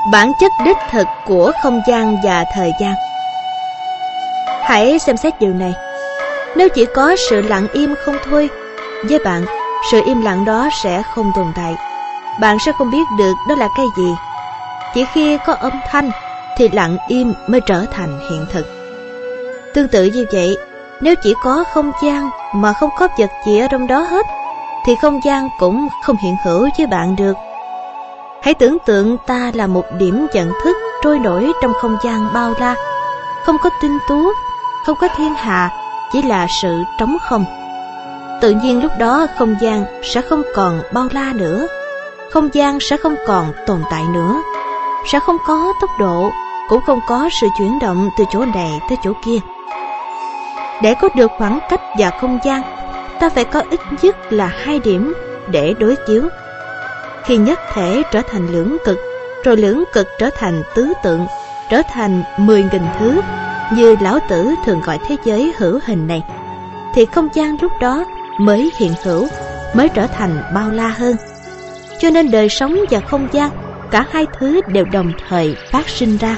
bản chất đích thực của không gian và thời gian. Hãy xem xét điều này. Nếu chỉ có sự lặng im không thôi, với bạn, sự im lặng đó sẽ không tồn tại. Bạn sẽ không biết được đó là cái gì. Chỉ khi có âm thanh thì lặng im mới trở thành hiện thực. Tương tự như vậy, nếu chỉ có không gian mà không có vật gì ở trong đó hết, thì không gian cũng không hiện hữu với bạn được. Hãy tưởng tượng ta là một điểm nhận thức trôi nổi trong không gian bao la, không có tinh tú, không có thiên hà, chỉ là sự trống không. Tự nhiên lúc đó không gian sẽ không còn bao la nữa, không gian sẽ không còn tồn tại nữa, sẽ không có tốc độ, cũng không có sự chuyển động từ chỗ này tới chỗ kia. Để có được khoảng cách và không gian, ta phải có ít nhất là 2 điểm để đối chiếu. Khi nhất thể trở thành lưỡng cực, rồi lưỡng cực trở thành tứ tượng, trở thành 10.000 thứ, như Lão Tử thường gọi thế giới hữu hình này, thì không gian lúc đó mới hiện hữu, mới trở thành bao la hơn. Cho nên đời sống và không gian, cả hai thứ đều đồng thời phát sinh ra.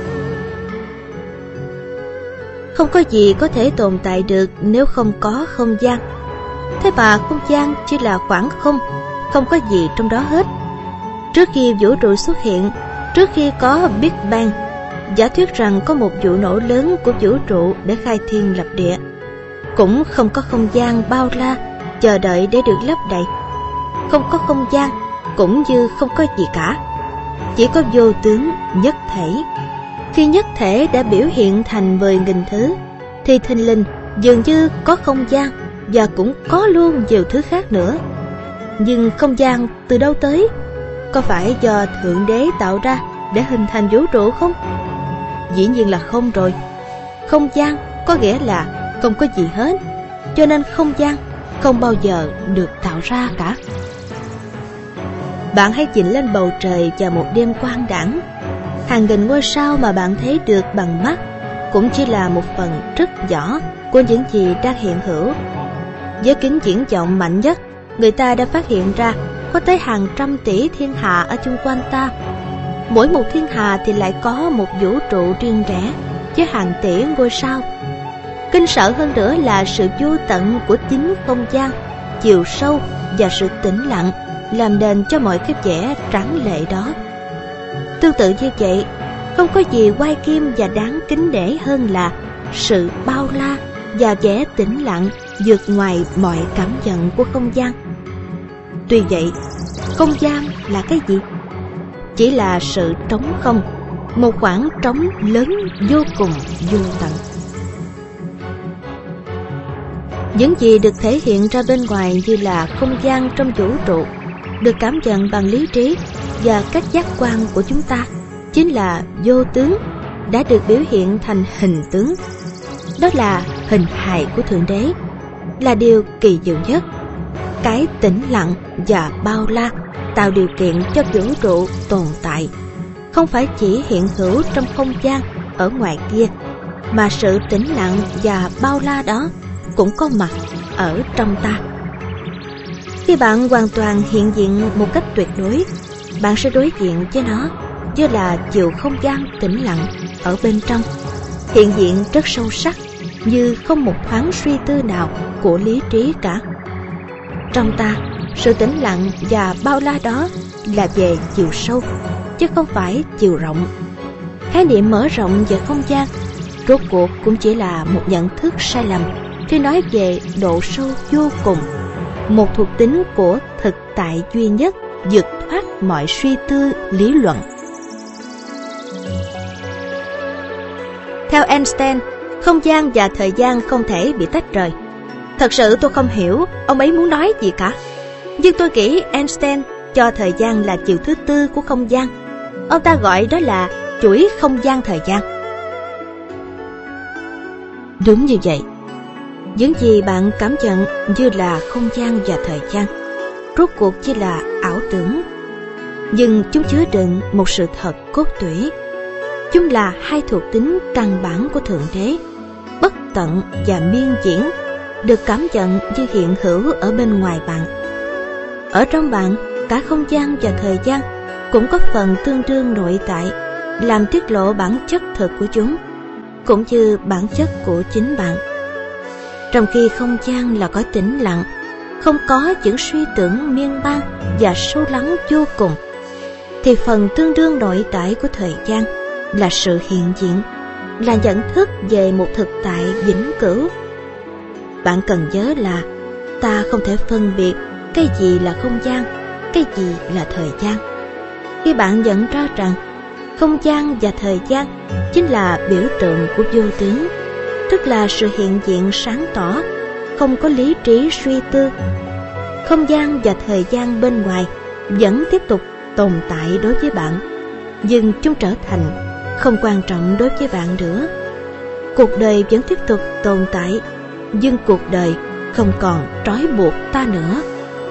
Không có gì có thể tồn tại được nếu không có không gian. Thế mà không gian chỉ là khoảng không, không có gì trong đó hết. Trước khi vũ trụ xuất hiện, trước khi có Big Bang, giả thuyết rằng có một vụ nổ lớn của vũ trụ để khai thiên lập địa, cũng không có không gian bao la chờ đợi để được lấp đầy. Không có không gian cũng như không có gì cả, chỉ có vô tướng nhất thể. Khi nhất thể đã biểu hiện thành 10.000 thứ, thì thình lình dường như có không gian và cũng có luôn nhiều thứ khác nữa. Nhưng không gian từ đâu tới? Có phải do Thượng Đế tạo ra để hình thành vũ trụ không? Dĩ nhiên là không rồi. Không gian có nghĩa là không có gì hết, cho nên không gian không bao giờ được tạo ra cả. Bạn hãy nhìn lên bầu trời vào một đêm quang đãng. Hàng nghìn ngôi sao mà bạn thấy được bằng mắt cũng chỉ là một phần rất nhỏ của những gì đang hiện hữu. Với kính viễn vọng mạnh nhất, người ta đã phát hiện ra có tới hàng trăm tỷ thiên hà ở chung quanh ta. Mỗi một thiên hà thì lại có một vũ trụ riêng rẽ với hàng tỷ ngôi sao. Kinh sợ hơn nữa là sự vô tận của chính không gian, chiều sâu và sự tĩnh lặng làm nền cho mọi cái vẻ tráng lệ đó. Tương tự như vậy, không có gì oai kim và đáng kính nể hơn là sự bao la và vẻ tĩnh lặng vượt ngoài mọi cảm nhận của không gian. Tuy vậy, không gian là cái gì? Chỉ là sự trống không, một khoảng trống lớn vô cùng vô tận. Những gì được thể hiện ra bên ngoài như là không gian trong vũ trụ, được cảm nhận bằng lý trí và các giác quan của chúng ta, chính là vô tướng, đã được biểu hiện thành hình tướng. Đó là hình hài của Thượng Đế, là điều kỳ diệu nhất. Cái tĩnh lặng và bao la tạo điều kiện cho vũ trụ tồn tại, không phải chỉ hiện hữu trong không gian ở ngoài kia, mà sự tĩnh lặng và bao la đó cũng có mặt ở trong ta. Khi bạn hoàn toàn hiện diện một cách tuyệt đối, bạn sẽ đối diện với nó như là chiều không gian tĩnh lặng ở bên trong, hiện diện rất sâu sắc, như không một thoáng suy tư nào của lý trí cả. Trong ta, sự tĩnh lặng và bao la đó là về chiều sâu, chứ không phải chiều rộng. Khái niệm mở rộng về không gian rốt cuộc cũng chỉ là một nhận thức sai lầm khi nói về độ sâu vô cùng, một thuộc tính của thực tại duy nhất vượt thoát mọi suy tư lý luận. Theo Einstein, không gian và thời gian không thể bị tách rời. Thật sự tôi không hiểu ông ấy muốn nói gì cả. Nhưng tôi nghĩ Einstein cho thời gian là chiều thứ tư của không gian. Ông ta gọi đó là chuỗi không gian thời gian. Đúng như vậy. Những gì bạn cảm nhận như là không gian và thời gian rốt cuộc chỉ là ảo tưởng, nhưng chúng chứa đựng một sự thật cốt tủy. Chúng là hai thuộc tính căn bản của Thượng Đế, bất tận và miên diễn, được cảm nhận như hiện hữu ở bên ngoài bạn. Ở trong bạn, cả không gian và thời gian cũng có phần tương đương nội tại, làm tiết lộ bản chất thực của chúng, cũng như bản chất của chính bạn. Trong khi không gian là cõi tĩnh lặng, không có những suy tưởng miên man và sâu lắng vô cùng, thì phần tương đương nội tại của thời gian là sự hiện diện, là nhận thức về một thực tại vĩnh cửu. Bạn cần nhớ là ta không thể phân biệt cái gì là không gian, cái gì là thời gian. Khi bạn nhận ra rằng không gian và thời gian chính là biểu tượng của vô tướng, tức là sự hiện diện sáng tỏ, không có lý trí suy tư, không gian và thời gian bên ngoài vẫn tiếp tục tồn tại đối với bạn, nhưng chúng trở thành không quan trọng đối với bạn nữa. Cuộc đời vẫn tiếp tục tồn tại, nhưng cuộc đời không còn trói buộc ta nữa.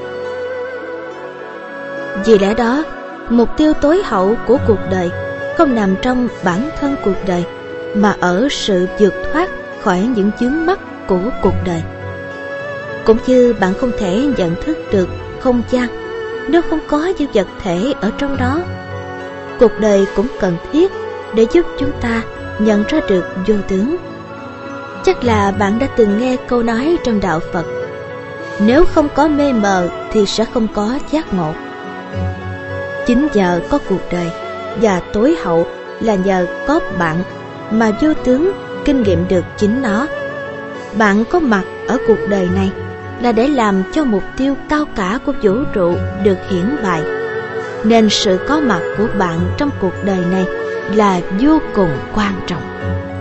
Vì lẽ đó, mục tiêu tối hậu của cuộc đời không nằm trong bản thân cuộc đời, mà ở sự vượt thoát khỏi những vướng mắc của cuộc đời. Cũng như bạn không thể nhận thức được không gian nếu không có những vật thể ở trong đó, cuộc đời cũng cần thiết để giúp chúng ta nhận ra được vô tướng. Chắc là bạn đã từng nghe câu nói trong đạo Phật: nếu không có mê mờ thì sẽ không có giác ngộ. Chính nhờ có cuộc đời, và tối hậu là nhờ có bạn, mà vô tướng kinh nghiệm được chính nó. Bạn có mặt ở cuộc đời này là để làm cho mục tiêu cao cả của vũ trụ được hiển bày, nên sự có mặt của bạn trong cuộc đời này là vô cùng quan trọng.